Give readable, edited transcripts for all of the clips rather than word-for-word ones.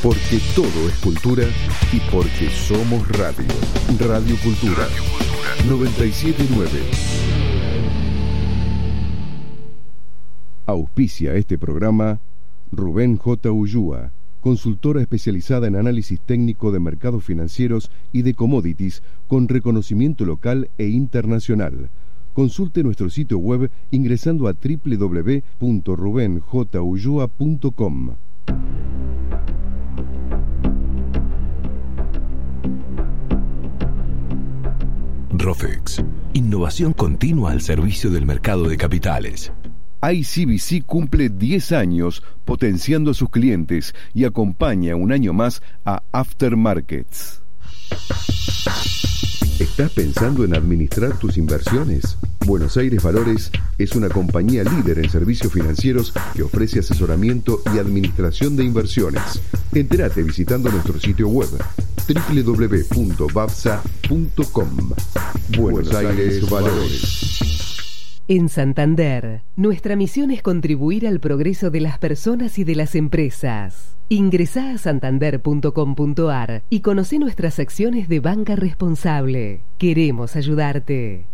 Porque todo es cultura y porque somos radio. Radio Cultura 979. Auspicia este programa Rubén J. Ulloa, consultora especializada en análisis técnico de mercados financieros y de commodities con reconocimiento local e internacional. Consulte nuestro sitio web ingresando a www.rubenjulloa.com. Rofex, innovación continua al servicio del mercado de capitales. ICBC cumple 10 años potenciando a sus clientes y acompaña un año más a Aftermarkets. ¿Estás pensando en administrar tus inversiones? Buenos Aires Valores es una compañía líder en servicios financieros que ofrece asesoramiento y administración de inversiones. Entérate visitando nuestro sitio web www.bavsa.com. Buenos Aires Valores. En Santander, nuestra misión es contribuir al progreso de las personas y de las empresas. Ingresá a santander.com.ar y conocé nuestras acciones de banca responsable. Queremos ayudarte.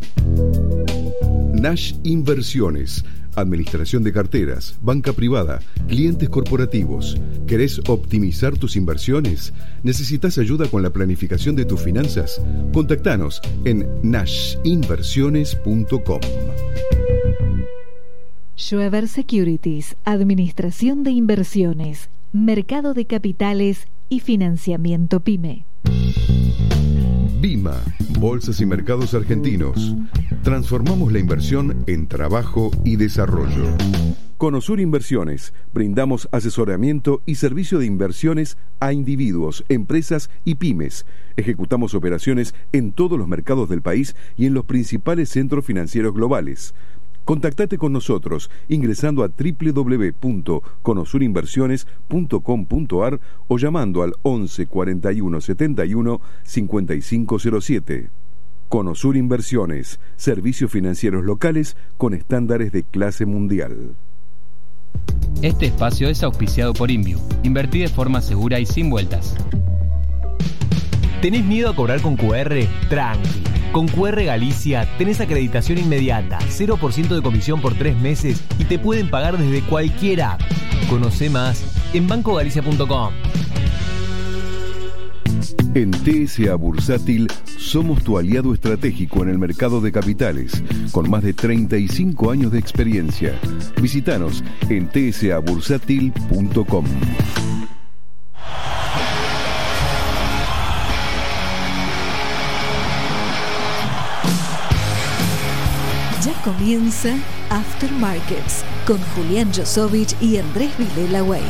Nash Inversiones, administración de carteras, banca privada, clientes corporativos. ¿Querés optimizar tus inversiones? ¿Necesitas ayuda con la planificación de tus finanzas? Contactanos en nashinversiones.com. Schweber Securities, administración de inversiones, mercado de capitales y financiamiento PYME. BIMA, Bolsas y Mercados Argentinos. Transformamos la inversión en trabajo y desarrollo. Conosur Inversiones. Brindamos asesoramiento y servicio de inversiones a individuos, empresas y pymes. Ejecutamos operaciones en todos los mercados del país y en los principales centros financieros globales. Contactate con nosotros ingresando a www.conosurinversiones.com.ar o llamando al 11 41 71 5507. Conosur Inversiones, servicios financieros locales con estándares de clase mundial. Este espacio es auspiciado por Inviu. Invertí de forma segura y sin vueltas. ¿Tenés miedo a cobrar con QR? Tranqui. Con QR Galicia tenés acreditación inmediata, 0% de comisión por 3 meses y te pueden pagar desde cualquier app. Conoce más en bancogalicia.com. En TSA Bursátil somos tu aliado estratégico en el mercado de capitales, con más de 35 años de experiencia. Visítanos en tsabursátil.com. Ya comienza Aftermarkets con Julián Josovich y Andrés Vilela Weiss.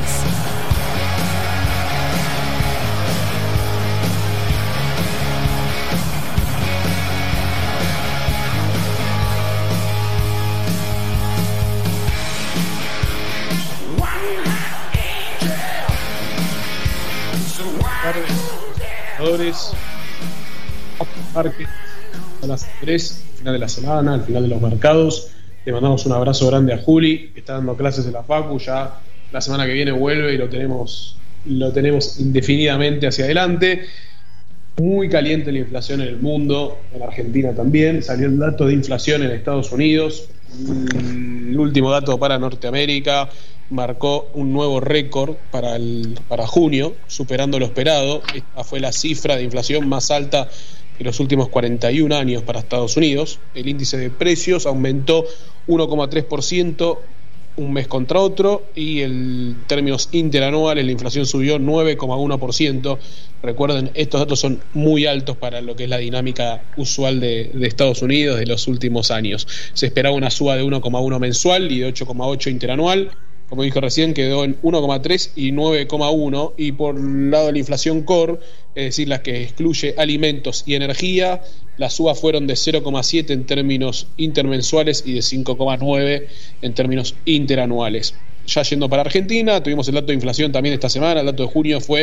Aftermarkets a las 3, al final de la semana, al final de los mercados. Le mandamos un abrazo grande a Juli, que está dando clases en la Facu. Ya la semana que viene vuelve y lo tenemos indefinidamente hacia adelante. Muy caliente la inflación en el mundo, en Argentina también. Salió el dato de inflación en Estados Unidos. El último dato para Norteamérica marcó un nuevo récord para junio, superando lo esperado. Esta fue la cifra de inflación más alta en los últimos 41 años para Estados Unidos. El índice de precios aumentó 1,3% un mes contra otro, y en términos interanuales la inflación subió 9,1%. Recuerden, estos datos son muy altos para lo que es la dinámica usual de Estados Unidos de los últimos años. Se esperaba una suba de 1,1 mensual y de 8,8 interanual. Como dije recién, quedó en 1,3 y 9,1. Y por el lado de la inflación core, es decir, la que excluye alimentos y energía, las subas fueron de 0,7 en términos intermensuales y de 5,9 en términos interanuales. Ya yendo para Argentina, tuvimos el dato de inflación también esta semana. El dato de junio fue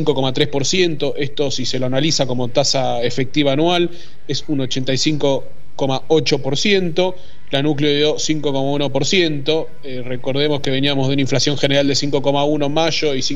5,3%. Esto, si se lo analiza como tasa efectiva anual, es un 85,3 5,8%, la Núcleo dio 5,1%, recordemos que veníamos de una inflación general de 5,1 en mayo y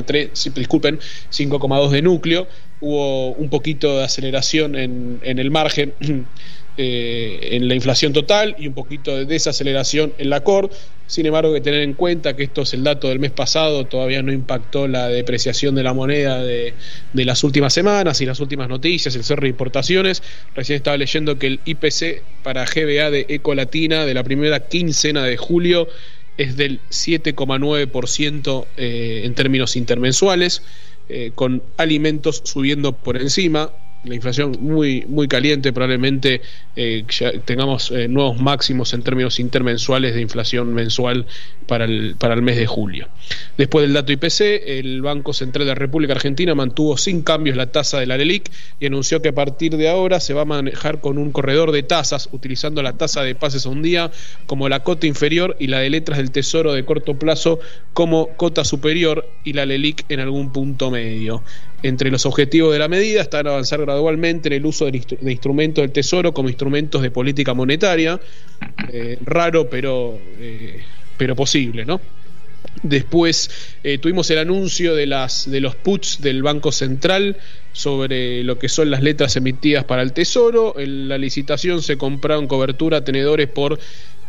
5,2 de Núcleo, hubo un poquito de aceleración en el margen en la inflación total y un poquito de desaceleración en la core. Sin embargo, hay que tener en cuenta que esto es el dato del mes pasado, todavía no impactó la depreciación de la moneda de las últimas semanas y las últimas noticias, el cierre de importaciones. Recién estaba leyendo que el IPC para GBA de Ecolatina de la primera quincena de julio es del 7,9% en términos intermensuales, con alimentos subiendo por encima. La inflación muy caliente, probablemente ya tengamos nuevos máximos en términos intermensuales de inflación mensual para el mes de julio. Después del dato IPC, el Banco Central de la República Argentina mantuvo sin cambios la tasa de la LELIQ y anunció que a partir de ahora se va a manejar con un corredor de tasas, utilizando la tasa de pases a un día como la cota inferior y la de letras del Tesoro de corto plazo como cota superior y la LELIQ en algún punto medio. Entre los objetivos de la medida están avanzar gradualmente en el uso de instrumentos del Tesoro como instrumentos de política monetaria, raro pero posible, ¿no? Después tuvimos el anuncio de los puts del Banco Central sobre lo que son las letras emitidas para el Tesoro. En la licitación se compraron cobertura tenedores por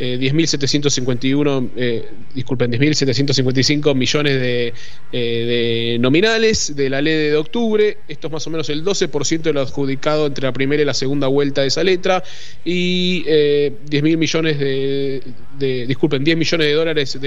10.755 millones de nominales de la ley de octubre. Esto es más o menos el 12% de lo adjudicado entre la primera y la segunda vuelta de esa letra, y 10 millones de dólares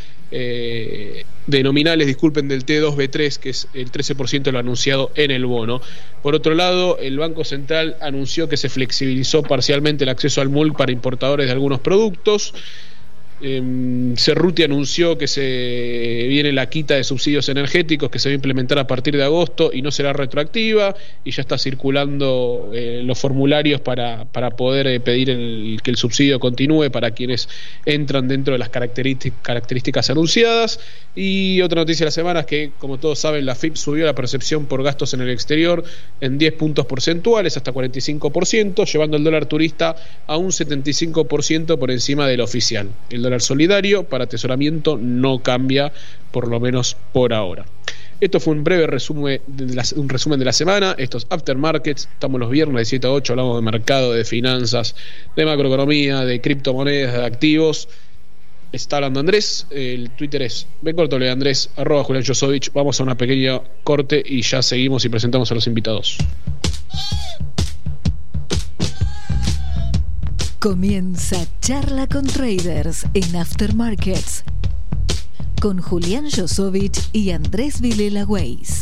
de nominales, del T2B3, que es el 13% de lo anunciado en el bono. Por otro lado, el Banco Central anunció que se flexibilizó parcialmente el acceso al MULC para importadores de algunos productos. Cerruti anunció que se viene la quita de subsidios energéticos que se va a implementar a partir de agosto y no será retroactiva, y ya está circulando los formularios para poder pedir que el subsidio continúe para quienes entran dentro de las características anunciadas. Y otra noticia de la semana es que, como todos saben, la FIP subió la percepción por gastos en el exterior en 10 puntos porcentuales hasta 45%, llevando el dólar turista a un 75% por encima del oficial. El dólar solidario para atesoramiento no cambia, por lo menos por ahora. Esto fue un breve resumen de la semana. Estos Aftermarkets, estamos los viernes de 7 a 8, hablamos de mercado, de finanzas, de macroeconomía, de criptomonedas, de activos. Está hablando Andrés, el Twitter es @Andrés, @Julián Josovich. Vamos a una pequeña corte y ya seguimos y presentamos a los invitados. Comienza Charla con Traders en Aftermarkets con Julián Josovich y Andrés Vilela Weiss.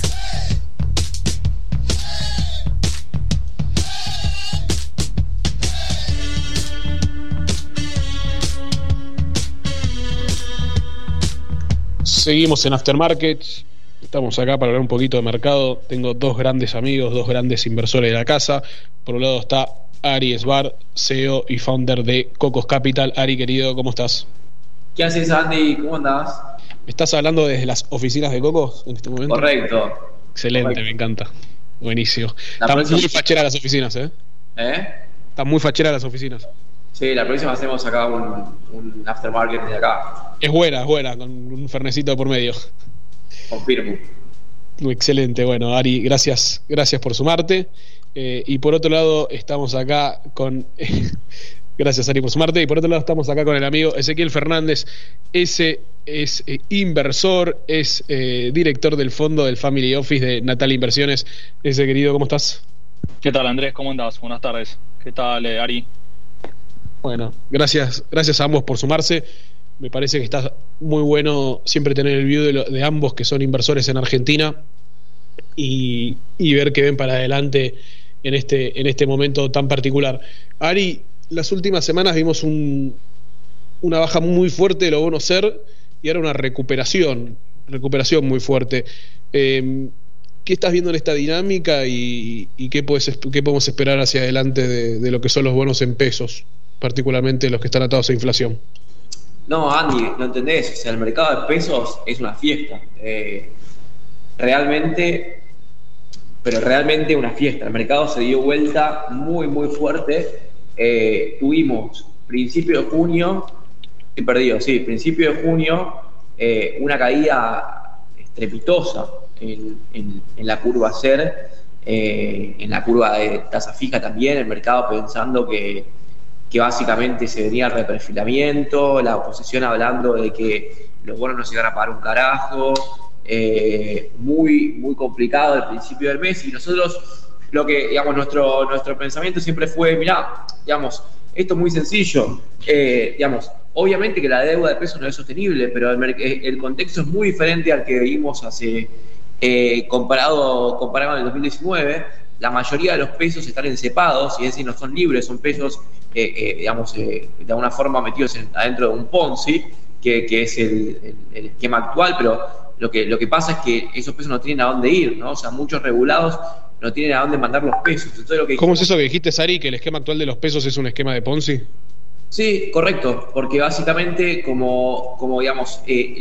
Seguimos en Aftermarkets. Estamos acá para hablar un poquito de mercado. Tengo dos grandes amigos, dos grandes inversores de la casa. Por un lado está Ari Esbar, CEO y founder de Cocos Capital. Ari, querido, ¿cómo estás? ¿Qué haces, Andy? ¿Cómo andás? ¿Me estás hablando desde las oficinas de Cocos en este momento? Correcto. Excelente, correcto. Me encanta. Buenísimo. Están muy facheras las oficinas, ¿eh? Están muy facheras las oficinas. Sí, la próxima hacemos acá un aftermarket de acá. Es buena, con un fernecito por medio. Confirmo. Excelente, bueno, Ari, gracias por sumarte. Y por otro lado estamos acá con gracias, Ari, por sumarte. Y por otro lado estamos acá con el amigo Ezequiel Fernández. Ese es inversor, es director del fondo del Family Office de Natal Inversiones. Ese, querido, ¿cómo estás? ¿Qué tal, Andrés? ¿Cómo andás? Buenas tardes. ¿Qué tal, Ari? Bueno, gracias a ambos por sumarse. Me parece que está muy bueno siempre tener el view de ambos que son inversores en Argentina y ver qué ven para adelante en este momento tan particular. Ari, las últimas semanas vimos una baja muy fuerte de los bonos SER y ahora una recuperación muy fuerte. ¿Qué estás viendo en esta dinámica y qué podemos esperar hacia adelante de lo que son los bonos en pesos, particularmente los que están atados a inflación? No, Andy, no entendés. O sea, el mercado de pesos es una fiesta. Realmente una fiesta. El mercado se dio vuelta muy, muy fuerte tuvimos principio de junio, una caída estrepitosa en la curva SER, en la curva de tasa fija también, el mercado pensando que básicamente se venía el reperfilamiento, la oposición hablando de que los bonos no se iban a pagar un carajo, muy, muy complicado al principio del mes, y nosotros lo que, digamos, nuestro pensamiento siempre fue, mirá, digamos, esto es muy sencillo, digamos, obviamente que la deuda de pesos no es sostenible, pero el contexto es muy diferente al que vimos hace, comparado en el 2019. La mayoría de los pesos están encepados, y es decir, no son libres, son pesos, digamos, de alguna forma metidos adentro de un Ponzi, que es el esquema actual, pero lo que pasa es que esos pesos no tienen a dónde ir, ¿no? O sea, muchos regulados no tienen a dónde mandar los pesos. Entonces, ¿cómo es eso que dijiste, Sari, que el esquema actual de los pesos es un esquema de Ponzi? Sí, correcto, porque básicamente como digamos,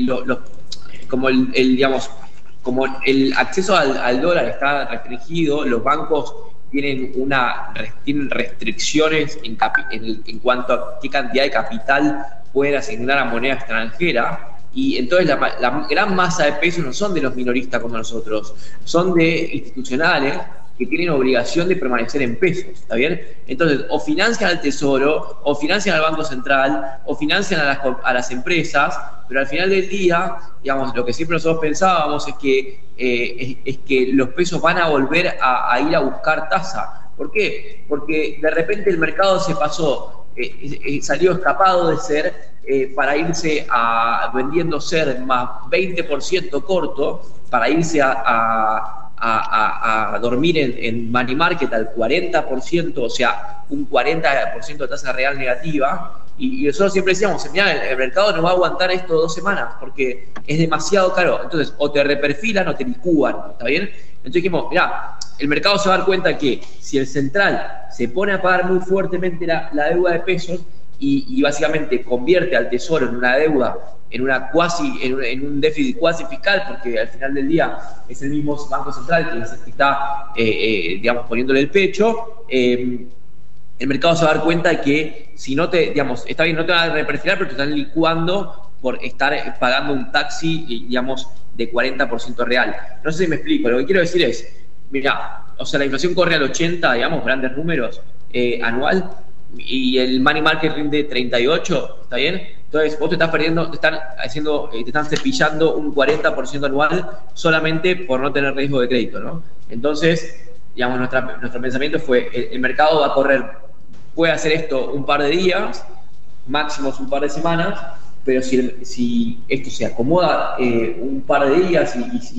como el acceso al dólar está restringido, los bancos tienen restricciones en cuanto a qué cantidad de capital pueden asignar a moneda extranjera, y entonces la gran masa de pesos no son de los minoristas como nosotros, son de institucionales que tienen obligación de permanecer en pesos, ¿está bien? Entonces, o financian al Tesoro, o financian al Banco Central, o financian a las empresas, pero al final del día, digamos, lo que siempre nosotros pensábamos es que los pesos van a volver a ir a buscar tasa. ¿Por qué? Porque de repente el mercado se pasó, salió escapado de SER para irse vendiendo SER más 20% corto, para irse a dormir en money market al 40%, o sea, un 40% de tasa real negativa, y nosotros siempre decíamos, mira, el mercado no va a aguantar esto 2 semanas, porque es demasiado caro. Entonces, o te reperfilan o te licúan, ¿está bien? Entonces dijimos, mira, el mercado se va a dar cuenta que si el central se pone a pagar muy fuertemente la deuda de pesos y básicamente convierte al Tesoro en una deuda, en un déficit cuasi fiscal, porque al final del día es el mismo Banco Central que está, digamos, poniéndole el pecho, el mercado se va a dar cuenta de que si no digamos, está bien, no te van a reperfilar, pero te están licuando por estar pagando un taxi, digamos, de 40% real. No sé si me explico, lo que quiero decir es, mira, o sea, la inflación corre al 80, digamos, grandes números, anual, y el money market rinde 38, ¿está bien? Entonces vos te estás perdiendo, te están cepillando un 40% anual solamente por no tener riesgo de crédito, ¿no? Entonces, digamos, nuestro pensamiento fue, el mercado va a correr, puede hacer esto un par de días, máximo un par de semanas, pero si esto se acomoda un par de días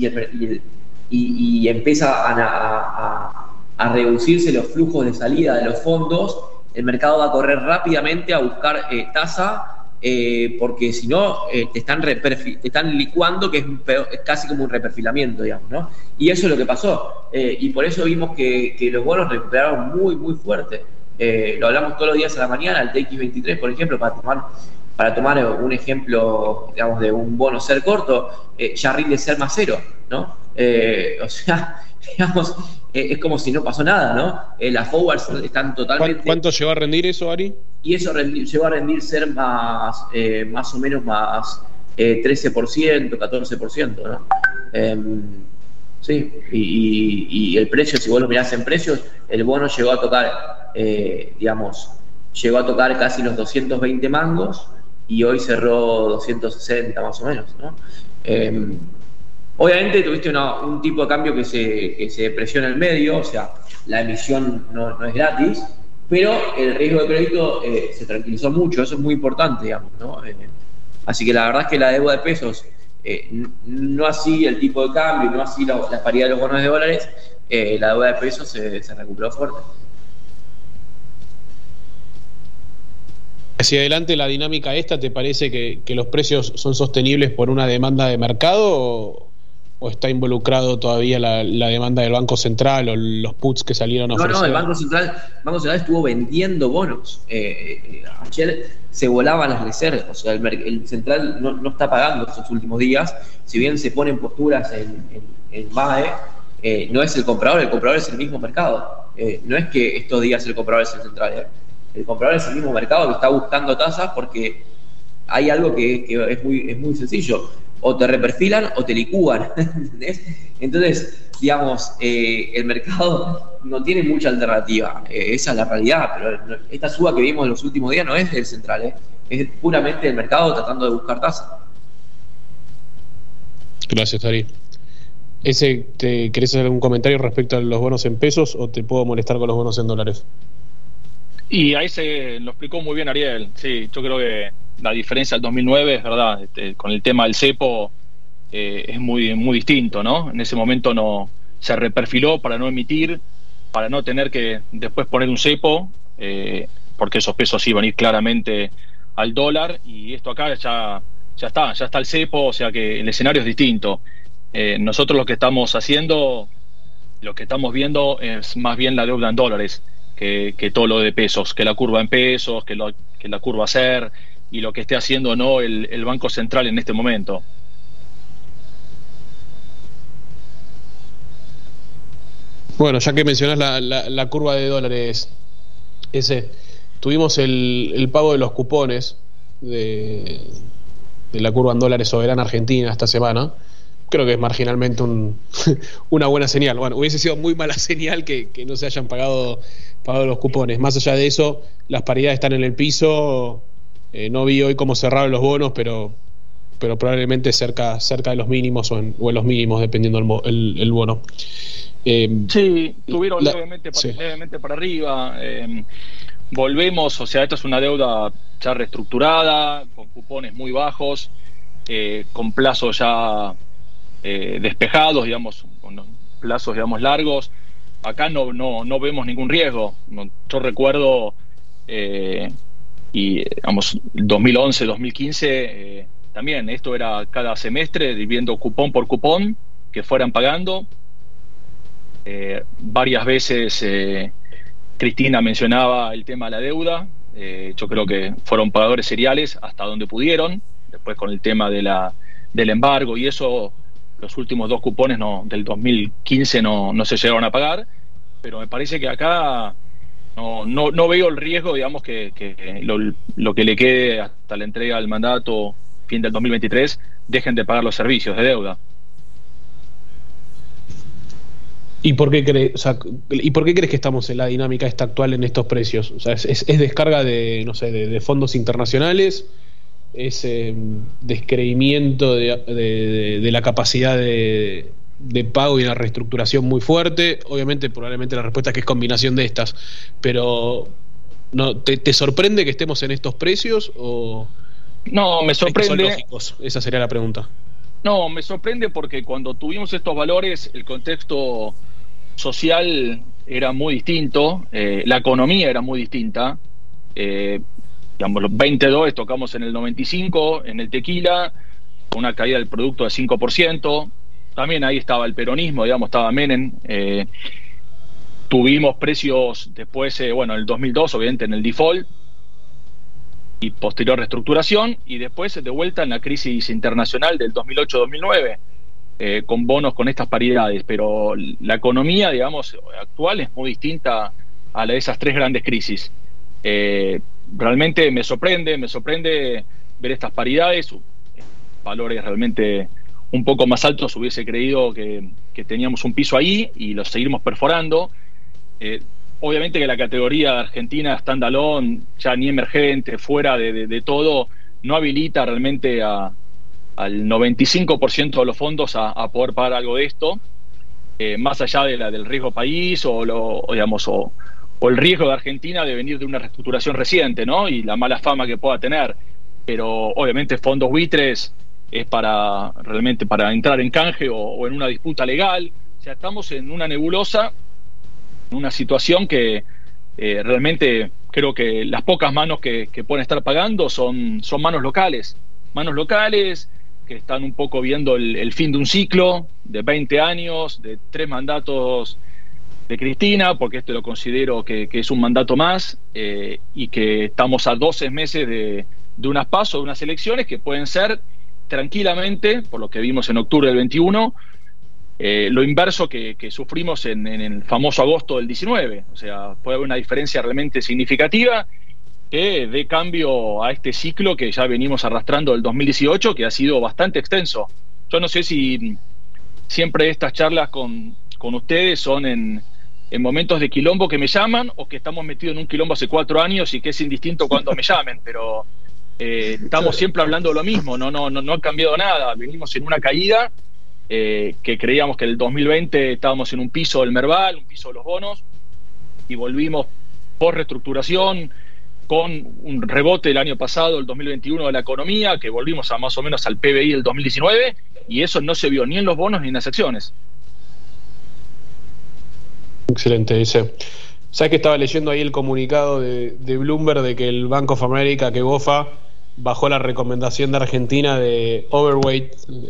y empieza a reducirse los flujos de salida de los fondos, el mercado va a correr rápidamente a buscar tasa, porque si no te están licuando, que es casi como un reperfilamiento, digamos, ¿no? Y eso es lo que pasó, y por eso vimos que los bonos recuperaron muy, muy fuerte. Lo hablamos todos los días a la mañana, el TX23, por ejemplo, para tomar un ejemplo, digamos, de un bono SER corto, ya rinde SER más 0, ¿no? O sea, digamos, es como si no pasó nada, ¿no? Las forwards están totalmente... ¿Cuánto llegó a rendir eso, Ari? Y eso llegó a rendir SER más o menos más 13%, 14%, ¿no? Sí, y el precio, si vos lo mirás en precios, el bono llegó a tocar, llegó a tocar casi los 220 mangos, y hoy cerró 260 más o menos, ¿no? Obviamente tuviste un tipo de cambio que se depreció en el medio, o sea, la emisión no es gratis, pero el riesgo de crédito se tranquilizó mucho, eso es muy importante, digamos, ¿no? Así que la verdad es que la deuda de pesos, no así el tipo de cambio, no así la paridad de los bonos de dólares, la deuda de pesos se recuperó fuerte. Hacia adelante, la dinámica esta, ¿te parece que los precios son sostenibles por una demanda de mercado o está involucrado todavía la demanda del Banco Central o los puts que salieron a ofrecer? No, el Banco Central estuvo vendiendo bonos. Ayer se volaban las reservas, o sea, el Central no está pagando estos últimos días, si bien se ponen posturas en MAE, no es el comprador es el mismo mercado. No es que estos días el comprador es el Central, El comprador es el mismo mercado que está buscando tasas porque hay algo que es muy sencillo. O te reperfilan o te licúan, ¿entendés? Entonces, digamos, el mercado no tiene mucha alternativa. Esa es la realidad, pero esta suba que vimos en los últimos días no es del central, es puramente el mercado tratando de buscar tasa. Gracias, Darí. ¿Querés hacer algún comentario respecto a los bonos en pesos o te puedo molestar con los bonos en dólares? Y ahí se lo explicó muy bien Ariel. Sí, yo creo que la diferencia del 2009 es verdad. Con el tema del cepo es muy distinto, ¿no? En ese momento no se reperfiló para no emitir, para no tener que después poner un cepo, porque esos pesos iban a ir claramente al dólar, y esto acá ya está el cepo, o sea que el escenario es distinto. Nosotros lo que estamos haciendo, lo que estamos viendo es más bien la deuda en dólares que todo lo de pesos, que la curva en pesos, que la curva SER y lo que esté haciendo no el Banco Central en este momento. Bueno, ya que mencionás la curva de dólares, tuvimos el pago de los cupones de la curva en dólares soberana argentina esta semana. Creo que es marginalmente una buena señal. Bueno, hubiese sido muy mala señal que no se hayan pagado los cupones. Más allá de eso, las paridades están en el piso. No vi hoy cómo cerraron los bonos, pero probablemente cerca de los mínimos o en los mínimos, dependiendo el bono. Sí, tuvieron levemente para arriba. Volvemos, o sea, esta es una deuda ya reestructurada, con cupones muy bajos, con plazos ya despejados, digamos, con plazos, digamos, largos. Acá no vemos ningún riesgo. Yo recuerdo, y digamos, 2011, 2015, también esto era cada semestre, viendo cupón por cupón, que fueran pagando. Varias veces Cristina mencionaba el tema de la deuda. Yo creo que fueron pagadores seriales hasta donde pudieron. Después con el tema del embargo y eso, los últimos dos cupones del 2015 no se llegaron a pagar, pero me parece que acá no veo el riesgo, digamos, que lo que le quede hasta la entrega del mandato fin del 2023 dejen de pagar los servicios de deuda. ¿Y por qué crees que estamos en la dinámica esta actual en estos precios? O sea, ¿es descarga de fondos internacionales? ¿Es descreimiento de la capacidad de pago y una reestructuración muy fuerte? Obviamente, probablemente la respuesta es que es combinación de estas, pero ¿te sorprende que estemos en estos precios o no? Me sorprende. ¿Son lógicos? Esa sería la pregunta. No, me sorprende porque cuando tuvimos estos valores, el contexto social era muy distinto, la economía era muy distinta. Digamos, los 22 tocamos en el 95 en el tequila, con una caída del producto de 5%. También ahí estaba el peronismo, digamos, estaba Menem. Tuvimos precios después, en el 2002, obviamente, en el default y posterior reestructuración, y después de vuelta en la crisis internacional del 2008-2009, con bonos con estas paridades. Pero la economía, digamos, actual es muy distinta a la de esas tres grandes crisis. Realmente me sorprende ver estas paridades, valores realmente un poco más altos. Hubiese creído que teníamos un piso ahí y lo seguimos perforando. Obviamente que la categoría de Argentina standalone, ya ni emergente, fuera de todo, no habilita realmente al 95% de los fondos a poder pagar algo de esto, más allá del riesgo país o el riesgo de Argentina de venir de una reestructuración reciente, ¿no? Y la mala fama que pueda tener. Pero obviamente fondos buitres es realmente para entrar en canje o en una disputa legal. O sea, estamos en una nebulosa, en una situación que realmente creo que las pocas manos que pueden estar pagando son manos locales que están un poco viendo el fin de un ciclo de 20 años, de 3 mandatos de Cristina, porque lo considero que es un mandato más, y que estamos a 12 meses de unas PASO, de unas elecciones que pueden ser tranquilamente, por lo que vimos en octubre del 21, lo inverso que sufrimos en el famoso agosto del 19. O sea, puede haber una diferencia realmente significativa, que dé cambio a este ciclo que ya venimos arrastrando del 2018, que ha sido bastante extenso. Yo no sé si siempre estas charlas con ustedes son en momentos de quilombo que me llaman, o que estamos metidos en un quilombo hace 4 años y que es indistinto cuando me llamen, pero estamos siempre hablando de lo mismo, no ha cambiado nada. Venimos en una caída, que creíamos que el 2020 estábamos en un piso del Merval, un piso de los bonos, y volvimos por reestructuración, con un rebote el año pasado, el 2021, de la economía, que volvimos a más o menos al PBI del 2019, y eso no se vio ni en los bonos ni en las acciones. Excelente, dice. ¿Sabes que estaba leyendo ahí el comunicado de Bloomberg de que el Bank of America, que BOFA, bajó la recomendación de Argentina de overweight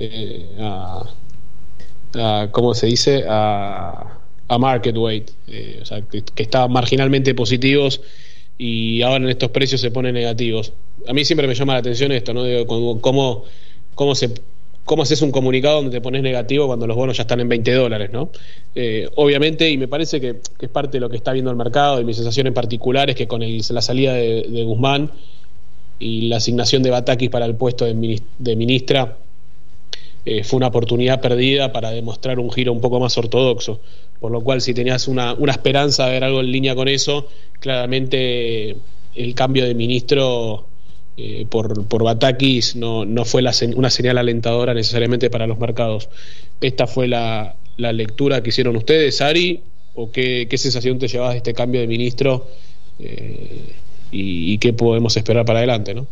¿cómo se dice? A market weight, o sea, que estaban marginalmente positivos y ahora en estos precios se ponen negativos. A mí siempre me llama la atención esto, ¿no? Digo, ¿cómo haces un comunicado donde te pones negativo cuando los bonos ya están en $20, ¿no? Obviamente, y me parece que es parte de lo que está viendo el mercado, y mi sensación en particular es que con la salida de Guzmán y la asignación de Batakis para el puesto de ministra, fue una oportunidad perdida para demostrar un giro un poco más ortodoxo, por lo cual si tenías una esperanza de ver algo en línea con eso, claramente el cambio de ministro por Batakis no fue una señal alentadora necesariamente para los mercados. ¿Esta fue la lectura que hicieron ustedes, Ari? ¿O qué sensación te llevas de este cambio de ministro y qué podemos esperar para adelante, ¿no?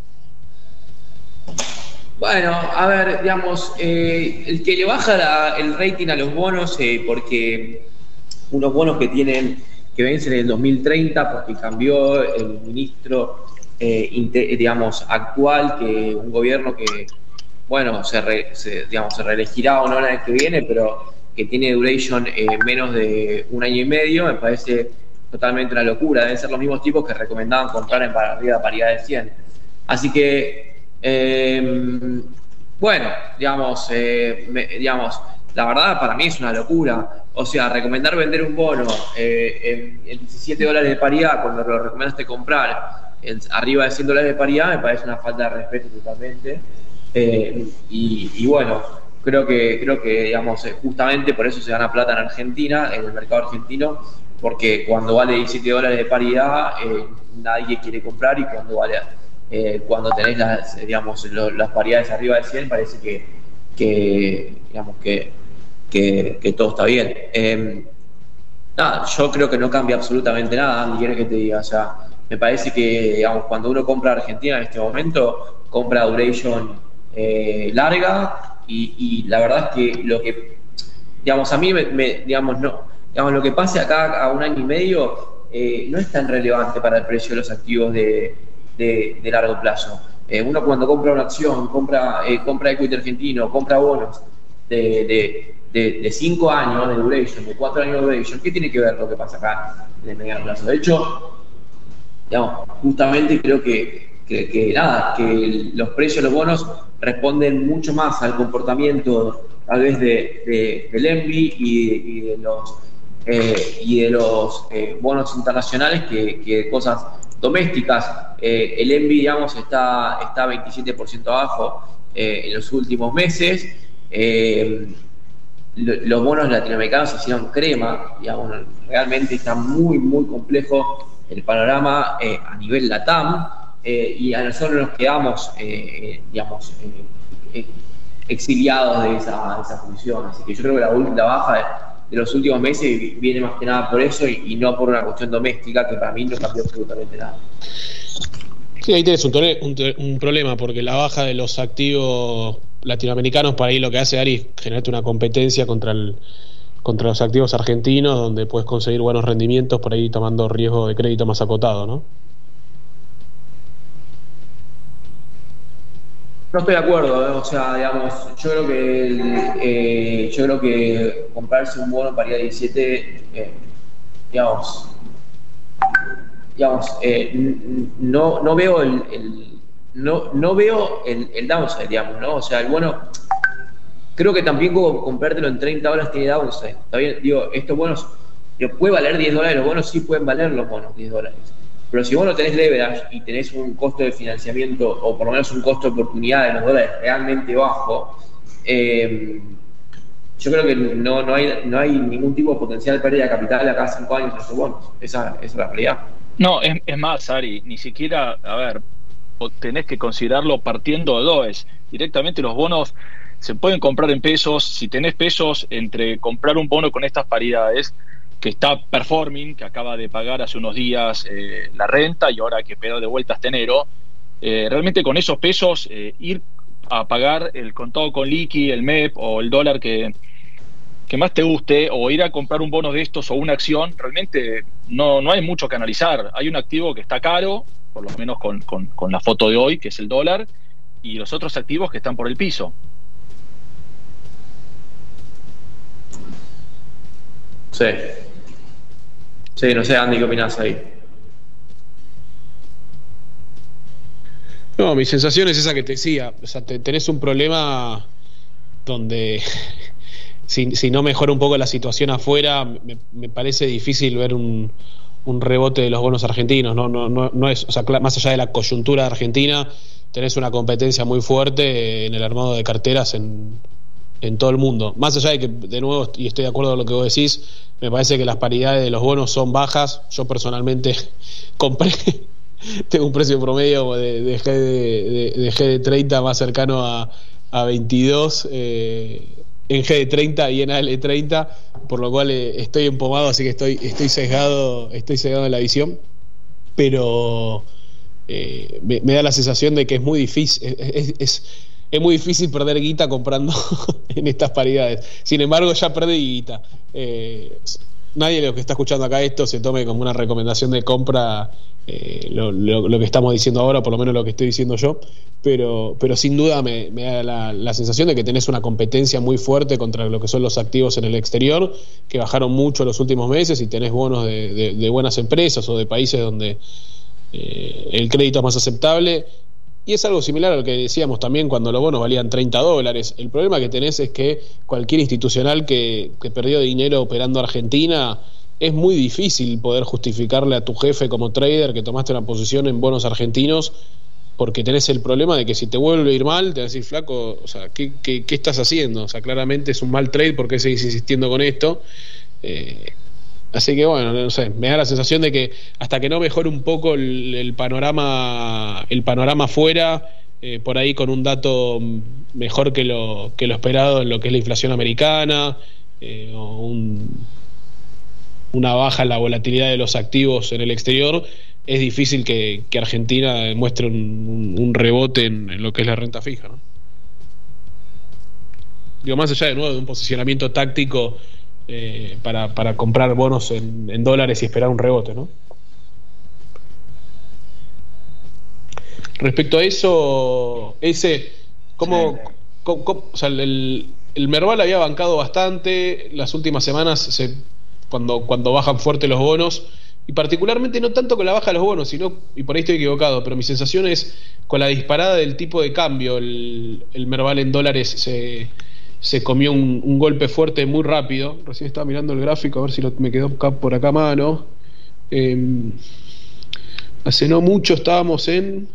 Bueno, a ver, digamos, el que le baja el rating a los bonos, porque unos bonos que vencen en el 2030 porque cambió el ministro digamos, actual, que un gobierno que, bueno, se reelegirá o no el año que viene, pero que tiene duration menos de 1 año y medio, me parece totalmente una locura. Deben ser los mismos tipos que recomendaban comprar en arriba de paridad de 100. Así que, bueno, digamos, la verdad para mí es una locura. O sea, recomendar vender un bono en $17 de paridad cuando lo recomendaste comprar arriba de $100 de paridad, me parece una falta de respeto totalmente. Y bueno, creo que digamos, justamente por eso se gana plata en Argentina, en el mercado argentino, porque cuando vale $17 de paridad, nadie quiere comprar, y cuando tenés las paridades arriba de 100, parece que todo está bien. Nada, yo creo que no cambia absolutamente nada, Andy, ¿quieres que te diga? O sea, me parece que, digamos, cuando uno compra Argentina en este momento, compra duration larga, y la verdad es que lo que, digamos, a mí lo que pase acá a 1 año y medio no es tan relevante para el precio de los activos de largo plazo. Uno cuando compra una acción, compra equity argentino, compra bonos de 5 años de duration, de 4 años de duration, ¿qué tiene que ver lo que pasa acá de mediano plazo? De hecho, digamos, justamente creo que los precios de los bonos responden mucho más al comportamiento tal vez del ENVI y de los bonos internacionales que cosas domésticas. El ENVI, digamos, está 27% abajo en los últimos meses. Los bonos latinoamericanos se hicieron crema, digamos, realmente está muy, muy complejo el panorama a nivel LATAM, y a nosotros nos quedamos, exiliados de esa función. Así que yo creo que la baja de los últimos meses viene más que nada por eso y no por una cuestión doméstica que para mí no cambió absolutamente nada. Sí, ahí tenés un problema, porque la baja de los activos latinoamericanos, para ahí lo que hace, Ari, es generarte una competencia contra los activos argentinos, donde puedes conseguir buenos rendimientos por ahí tomando riesgo de crédito más acotado, ¿no? No estoy de acuerdo, o sea, digamos, yo creo que comprarse un bono paridad 17, no veo el downside, digamos, ¿no? O sea, el bono, creo que también como comprártelo en $30 tiene downside. Está bien, digo, estos bonos, puede valer $10, los bonos sí pueden valer los bonos $10. Pero si vos no tenés leverage y tenés un costo de financiamiento, o por lo menos un costo de oportunidad de los dólares realmente bajo, yo creo que no hay ningún tipo de potencial de pérdida de capital a cada 5 años en estos bonos. Esa es la realidad. No, es más, Ari, ni siquiera, a ver, tenés que considerarlo partiendo de dólares. Directamente los bonos se pueden comprar en pesos. Si tenés pesos, entre comprar un bono con estas paridades, que está performing, que acaba de pagar hace unos días la renta y ahora que pega de vuelta hasta enero, realmente con esos pesos ir a pagar el contado con liqui, el MEP o el dólar que más te guste, o ir a comprar un bono de estos o una acción, realmente no hay mucho que analizar. Hay un activo que está caro, por lo menos con la foto de hoy, que es el dólar, y los otros activos que están por el piso. Sí, no sé, Andy, ¿qué opinás ahí? No, mi sensación es esa que te decía. O sea, tenés un problema donde si no mejora un poco la situación afuera, me parece difícil ver un rebote de los bonos argentinos. No es, o sea, más allá de la coyuntura de Argentina, tenés una competencia muy fuerte en el armado de carteras en todo el mundo. Más allá de que, de nuevo, y estoy de acuerdo con lo que vos decís, me parece que las paridades de los bonos son bajas. Yo personalmente compré, tengo un precio promedio de GD30 más cercano a 22 en GD30 y en AL30, por lo cual estoy empomado, así que estoy sesgado en la visión, pero me da la sensación de que es muy difícil, es muy difícil perder guita comprando en estas paridades. Sin embargo, ya perdí guita. Nadie de los que está escuchando acá esto se tome como una recomendación de compra lo que estamos diciendo ahora, por lo menos lo que estoy diciendo yo, pero sin duda me da la sensación de que tenés una competencia muy fuerte contra lo que son los activos en el exterior, que bajaron mucho los últimos meses, y tenés bonos de buenas empresas o de países donde el crédito es más aceptable. Y es algo similar a lo que decíamos también cuando los bonos valían $30. El problema que tenés es que cualquier institucional que perdió dinero operando Argentina, es muy difícil poder justificarle a tu jefe como trader que tomaste una posición en bonos argentinos, porque tenés el problema de que si te vuelve a ir mal, te vas a decir, flaco, o sea, ¿qué estás haciendo? O sea, claramente es un mal trade, ¿por qué seguís insistiendo con esto? Así que bueno, no sé, me da la sensación de que hasta que no mejore un poco el panorama afuera, por ahí con un dato mejor que lo esperado en lo que es la inflación americana, o una baja en la volatilidad de los activos en el exterior, es difícil que Argentina muestre un rebote en lo que es la renta fija, ¿no? Digo, más allá de nuevo de un posicionamiento táctico para comprar bonos en dólares y esperar un rebote, ¿no? Respecto a eso, o sea, el Merval había bancado bastante las últimas semanas, cuando bajan fuerte los bonos, y particularmente no tanto con la baja de los bonos, sino, y por ahí estoy equivocado, pero mi sensación es con la disparada del tipo de cambio, el Merval en dólares se comió un golpe fuerte muy rápido. Recién estaba mirando el gráfico a ver si me quedó por acá a mano. Hace no mucho estábamos en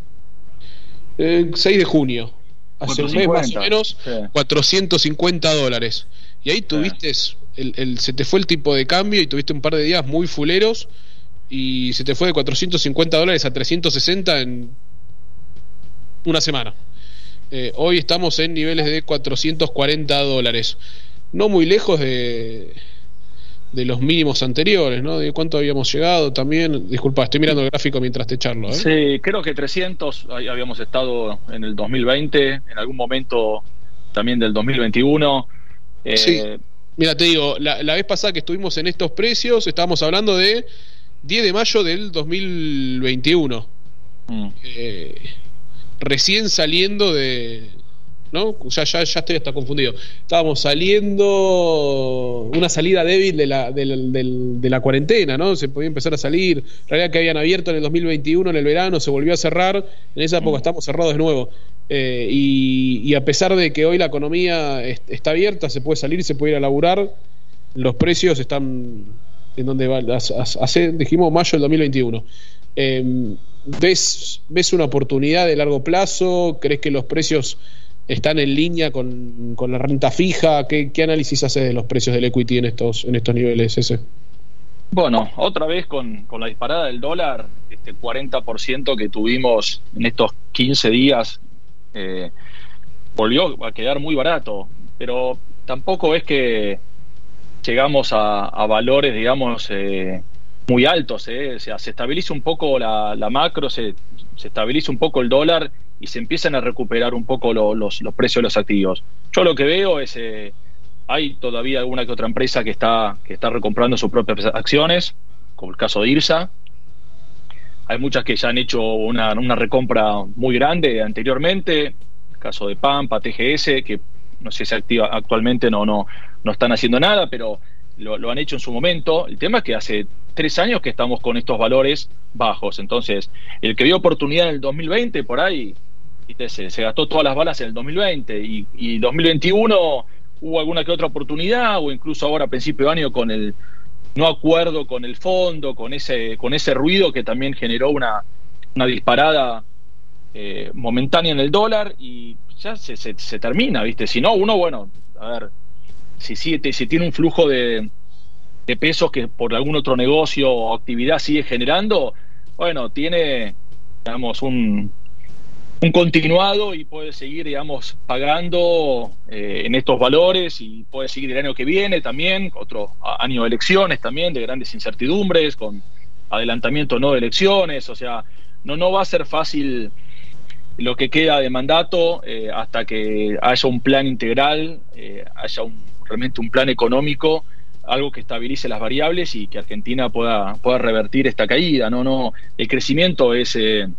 6 de junio, hace un mes más o menos, sí. $450, y ahí tuviste se te fue el tipo de cambio y tuviste un par de días muy fuleros, y se te fue de $450 a 360 en una semana. Hoy estamos en niveles de $440, no muy lejos de los mínimos anteriores, ¿no? De cuánto habíamos llegado también. Disculpa, estoy mirando el gráfico mientras te charlo, ¿eh? Sí, creo que 300 habíamos estado en el 2020, en algún momento también del 2021. Sí, mira, te digo, la vez pasada que estuvimos en estos precios, estábamos hablando de 10 de mayo del 2021. Recién saliendo de... ¿no? Ya estoy hasta confundido. Estábamos saliendo, una salida débil de la cuarentena, ¿no? Se podía empezar a salir. En realidad que habían abierto en el 2021, en el verano, se volvió a cerrar. En esa época estamos cerrados de nuevo. Y a pesar de que hoy la economía está abierta, se puede salir, se puede ir a laburar, los precios están en donde va, dijimos mayo del 2021. ¿Ves una oportunidad de largo plazo? ¿Crees que los precios están en línea con la renta fija? ¿Qué análisis haces de los precios del equity en estos niveles, ese? Bueno, otra vez con la disparada del dólar, este 40% que tuvimos en estos 15 días volvió a quedar muy barato, pero tampoco es que llegamos a valores, digamos, muy altos, o sea, se estabiliza un poco la macro, se estabiliza un poco el dólar y se empiezan a recuperar un poco los precios de los activos. Yo lo que veo es, hay todavía alguna que otra empresa que está recomprando sus propias acciones, como el caso de IRSA. Hay muchas que ya han hecho una recompra muy grande anteriormente, el caso de Pampa, TGS, que no sé si activa actualmente, no están haciendo nada, pero lo han hecho en su momento. El tema es que hace 3 años que estamos con estos valores bajos. Entonces, el que vio oportunidad en el 2020, por ahí, se gastó todas las balas en el 2020 y 2021 hubo alguna que otra oportunidad, o incluso ahora a principio de año con el no acuerdo con el fondo, con ese ruido que también generó una disparada momentánea en el dólar, y ya se termina, ¿viste? Si no, uno, bueno, a ver, si tiene un flujo de pesos que por algún otro negocio o actividad sigue generando, bueno, tiene, digamos, un continuado y puede seguir, digamos, pagando en estos valores, y puede seguir el año que viene también, otro año de elecciones también, de grandes incertidumbres, con adelantamiento no de elecciones. O sea, no va a ser fácil lo que queda de mandato hasta que haya un plan integral, haya realmente un plan económico, algo que estabilice las variables y que Argentina pueda revertir esta caída. No, el crecimiento es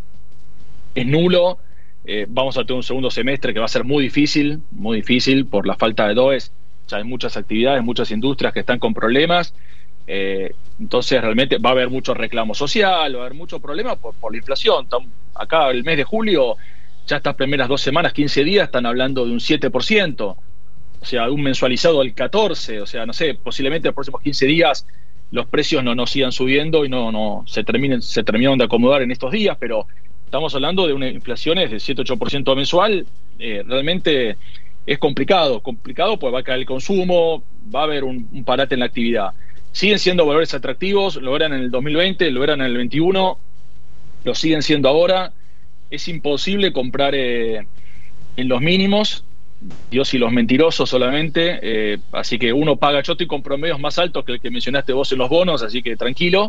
nulo. Vamos a tener un segundo semestre que va a ser muy difícil por la falta de DOEs. Ya hay muchas actividades, muchas industrias que están con problemas. Entonces realmente va a haber mucho reclamo social, va a haber mucho problema por la inflación. Acá el mes de julio, ya estas primeras 2 semanas, 15 días, están hablando de un 7%, o sea, un mensualizado del 14%. O sea, no sé, posiblemente los próximos 15 días los precios no sigan subiendo y no se terminaron de acomodar en estos días, pero estamos hablando de una inflación de 7-8% mensual. Realmente es complicado pues va a caer el consumo, va a haber un parate en la actividad. Siguen siendo valores atractivos, lo eran en el 2020, lo eran en el 21, lo siguen siendo ahora. Es imposible comprar en los mínimos, Dios y los mentirosos solamente, así que uno paga. Yo estoy con promedios más altos que el que mencionaste vos en los bonos, así que tranquilo.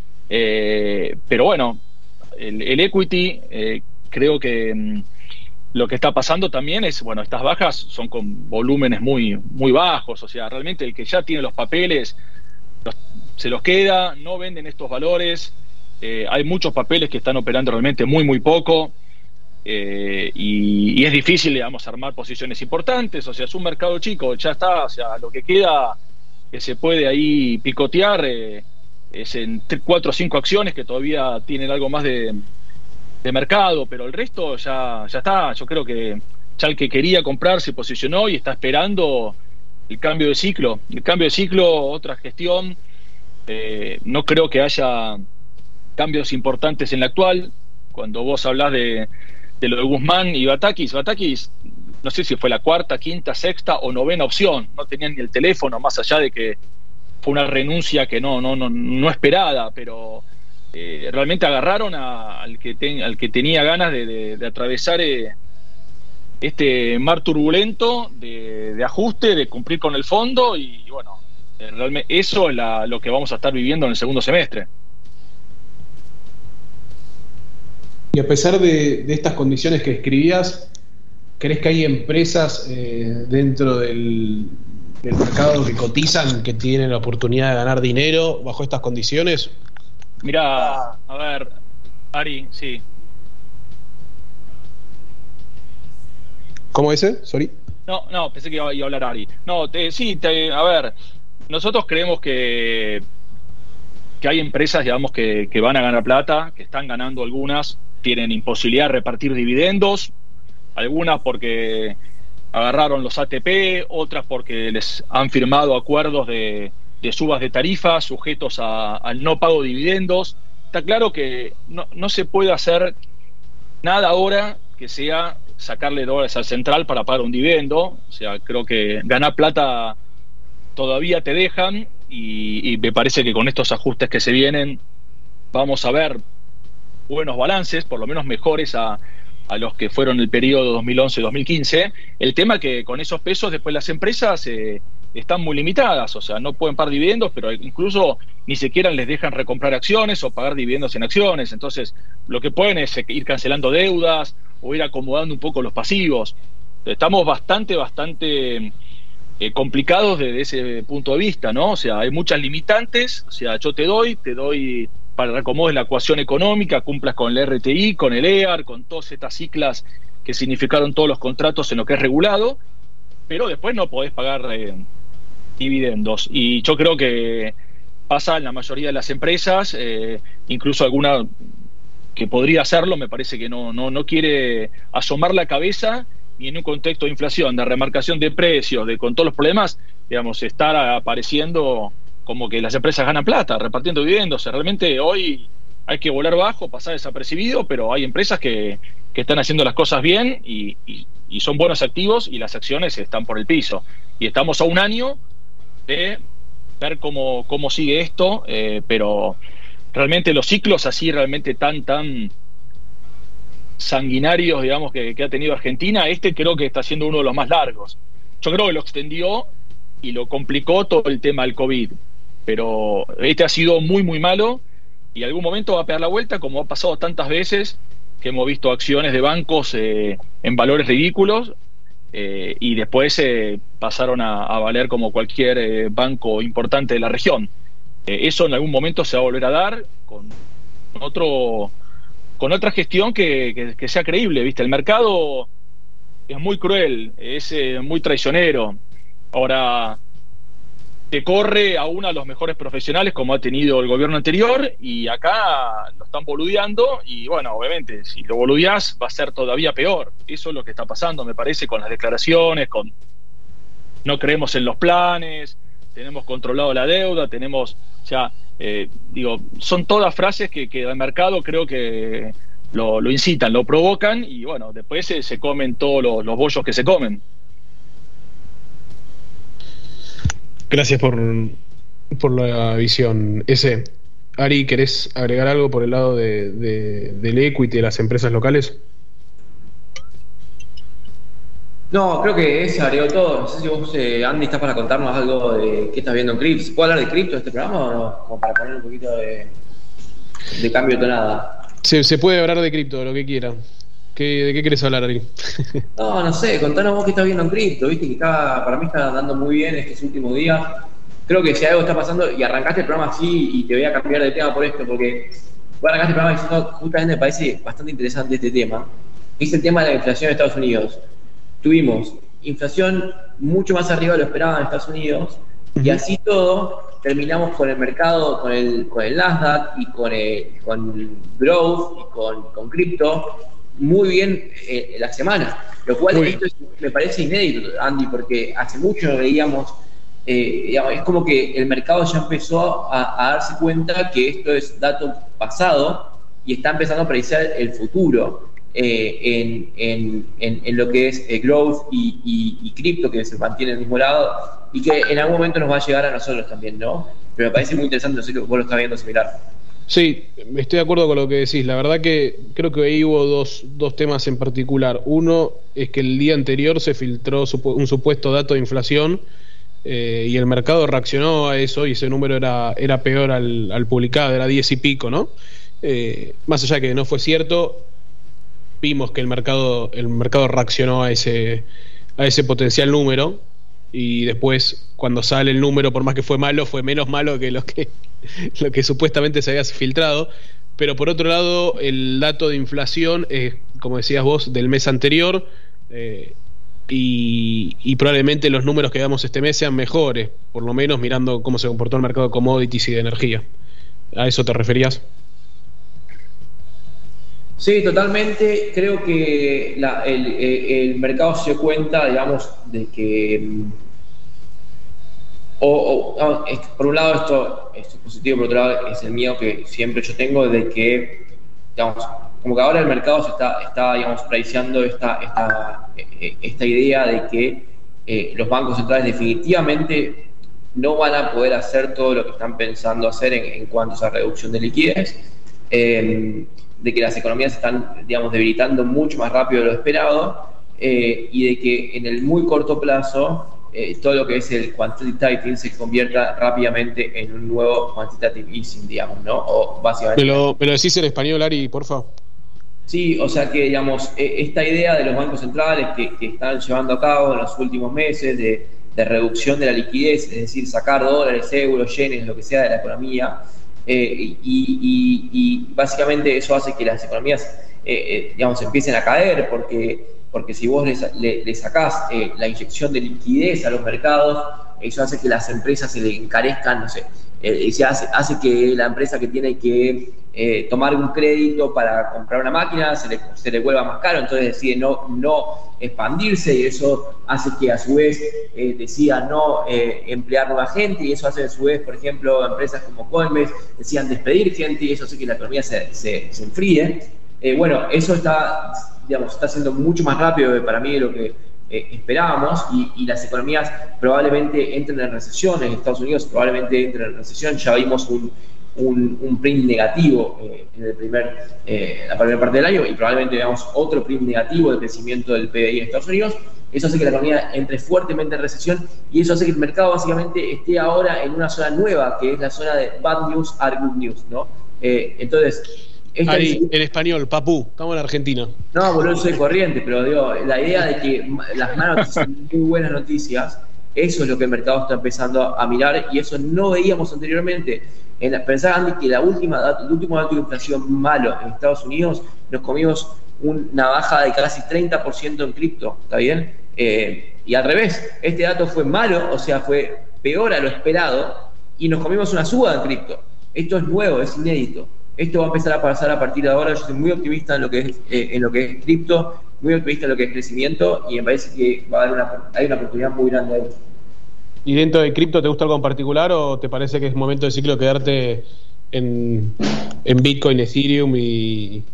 Pero bueno, el equity, creo que lo que está pasando también es, bueno, estas bajas son con volúmenes muy, muy bajos. O sea, realmente el que ya tiene los papeles se los queda, no venden estos valores. Hay muchos papeles que están operando realmente muy, muy poco, y es difícil, digamos, armar posiciones importantes. O sea, es un mercado chico, ya está. O sea, lo que queda que se puede ahí picotear es en 4 o 5 acciones que todavía tienen algo más de mercado, pero el resto ya está. Yo creo que ya el que quería comprar se posicionó y está esperando el cambio de ciclo. El cambio de ciclo, otra gestión. No creo que haya cambios importantes en la actual. Cuando vos hablás de lo de Guzmán y Batakis, no sé si fue la 4ª, 5ª, 6ª o 9ª opción. No tenían ni el teléfono, más allá de que fue una renuncia que no esperada, pero realmente agarraron al que tenía ganas de atravesar este mar turbulento de ajuste, de cumplir con el fondo, y bueno, realmente eso es lo que vamos a estar viviendo en el segundo semestre. Y a pesar de estas condiciones que escribías, ¿crees que hay empresas dentro del mercado que cotizan, que tienen la oportunidad de ganar dinero bajo estas condiciones? Mirá, a ver, Ari, sí. ¿Cómo ese? Sorry. No, pensé que iba a hablar Ari. No, a ver, nosotros creemos que hay empresas, digamos, que van a ganar plata, que están ganando. Algunas tienen imposibilidad de repartir dividendos, algunas porque agarraron los ATP, otras porque les han firmado acuerdos de subas de tarifas sujetos al no pago de dividendos. está claro que no se puede hacer nada ahora que sea sacarle dólares al central para pagar un dividendo. O sea, creo que ganar plata todavía te dejan y me parece que con estos ajustes que se vienen vamos a ver buenos balances, por lo menos mejores a los que fueron el periodo 2011-2015. El tema que con esos pesos después las empresas están muy limitadas, o sea, no pueden pagar dividendos, pero incluso ni siquiera les dejan recomprar acciones o pagar dividendos en acciones. Entonces, lo que pueden es ir cancelando deudas o ir acomodando un poco los pasivos. Estamos bastante complicados desde ese punto de vista, ¿no? O sea, hay muchas limitantes. O sea, yo te doy para que acomodes la ecuación económica, cumplas con el RTI, con el EAR, con todas estas siglas que significaron todos los contratos en lo que es regulado, pero después no podés pagar dividendos. Y yo creo que pasa en la mayoría de las empresas, incluso alguna que podría hacerlo, me parece que no quiere asomar la cabeza, y en un contexto de inflación, de remarcación de precios, con todos los problemas, digamos, estar apareciendo como que las empresas ganan plata, repartiendo dividendos. Realmente hoy hay que volar bajo, pasar desapercibido, pero hay empresas que están haciendo las cosas bien y son buenos activos y las acciones están por el piso. Y estamos a un año de ver cómo sigue esto, pero realmente los ciclos así realmente tan sanguinarios, digamos, que ha tenido Argentina, creo que está siendo uno de los más largos. Yo creo que lo extendió y lo complicó todo el tema del COVID, pero ha sido muy malo y en algún momento va a pegar la vuelta, como ha pasado tantas veces que hemos visto acciones de bancos en valores ridículos y después pasaron a valer como cualquier banco importante de la región. Eso en algún momento se va a volver a dar con otra gestión que sea creíble, ¿viste? El mercado es muy cruel, es muy traicionero. Ahora, te corre a uno de los mejores profesionales como ha tenido el gobierno anterior, y acá lo están boludeando, y bueno, obviamente, si lo boludeás va a ser todavía peor. Eso es lo que está pasando, me parece, con las declaraciones, no creemos en los planes, tenemos controlado la deuda, son todas frases que el mercado creo que lo incitan, lo provocan, y bueno, después se comen todos los bollos que se comen. Gracias por la visión. Ari, ¿querés agregar algo por el lado del equity de las empresas locales? No, creo que ese agregó todo. No sé si vos, Andy, estás para contarnos algo de qué estás viendo en cripto. ¿Se puede hablar de cripto en este programa o no? Como para poner un poquito de cambio de tonada. Se puede hablar de cripto, de lo que quiera. ¿De qué querés hablar, Ari? No sé, contanos vos qué estás viendo en cripto. Viste que para mí está andando muy bien estos últimos días. Creo que si algo está pasando, y arrancaste el programa así, y te voy a cambiar de tema por esto, porque vos arrancaste el programa diciendo, justamente me parece bastante interesante este tema. Es el tema de la inflación en Estados Unidos. Tuvimos inflación mucho más arriba de lo esperado en Estados Unidos, y así todo terminamos con el mercado, con el Nasdaq y con Growth y con cripto muy bien la semana, lo cual esto me parece inédito, Andy, porque hace mucho no veíamos, es como que el mercado ya empezó a darse cuenta que esto es dato pasado y está empezando a predecir el futuro. En lo que es growth y cripto, que se mantiene en el mismo lado y que en algún momento nos va a llegar a nosotros también, ¿no? Pero me parece muy interesante, no sé que vos lo estás viendo similar. Sí, estoy de acuerdo con lo que decís. La verdad que creo que ahí hubo dos temas en particular. Uno es que el día anterior se filtró un supuesto dato de inflación y el mercado reaccionó a eso, y ese número era peor al publicado, era 10 y pico, ¿no? Más allá de que no fue cierto, vimos que el mercado reaccionó a ese potencial número, y después cuando sale el número, por más que fue malo, fue menos malo que lo que supuestamente se había filtrado. Pero por otro lado, el dato de inflación es, como decías vos, del mes anterior, y probablemente los números que damos este mes sean mejores, por lo menos mirando cómo se comportó el mercado de commodities y de energía. ¿A eso te referías? Sí, totalmente. Creo que el mercado se dio cuenta, digamos, de que por un lado esto es positivo, por otro lado es el miedo que siempre yo tengo de que, digamos, como que ahora el mercado se está digamos, priceando esta idea de que los bancos centrales definitivamente no van a poder hacer todo lo que están pensando hacer en cuanto a esa reducción de liquidez, de que las economías se están, digamos, debilitando mucho más rápido de lo esperado, y de que en el muy corto plazo todo lo que es el quantitative tightening se convierta rápidamente en un nuevo quantitative easing, digamos, ¿no? O básicamente... ¿Me lo decís en español, Ari, porfa? Sí, o sea que, digamos, esta idea de los bancos centrales que están llevando a cabo en los últimos meses de reducción de la liquidez, es decir, sacar dólares, euros, yenes, lo que sea de la economía, y básicamente eso hace que las economías, digamos, empiecen a caer, porque si vos le sacás la inyección de liquidez a los mercados, eso hace que las empresas se le encarezcan, no sé, hace que la empresa que tiene que tomar un crédito para comprar una máquina se le vuelva más caro, entonces decide no expandirse, y eso hace que a su vez decida no emplear nueva gente, y eso hace a su vez, por ejemplo, empresas como Coinbase decidan despedir gente, y eso hace que la economía se enfríe. Bueno, eso está siendo mucho más rápido para mí de lo que esperábamos, y las economías probablemente entren en recesión. En Estados Unidos probablemente entren en recesión. Ya vimos un print negativo en la primera parte del año, y probablemente veamos otro print negativo de crecimiento del PBI en Estados Unidos. Eso hace que la economía entre fuertemente en recesión, y eso hace que el mercado básicamente esté ahora en una zona nueva, que es la zona de bad news are good news, ¿no? Entonces... Ari, en español, papú, estamos en Argentina. No, boludo, soy corriente, pero digo, la idea de que las malas noticias son muy buenas noticias, eso es lo que el mercado está empezando a mirar, y eso no veíamos anteriormente. Pensá, Andy, que el último dato de inflación malo en Estados Unidos, nos comimos una baja de casi 30% en cripto, ¿está bien? Y al revés, este dato fue malo, o sea, fue peor a lo esperado, y nos comimos una suba en cripto. Esto es nuevo, es inédito. Esto va a empezar a pasar a partir de ahora. Yo estoy muy optimista en lo que es cripto, muy optimista en lo que es crecimiento, y me parece que va a haber hay una oportunidad muy grande ahí. ¿Y dentro de cripto te gusta algo en particular, o te parece que es momento de ciclo quedarte en Bitcoin, Ethereum y...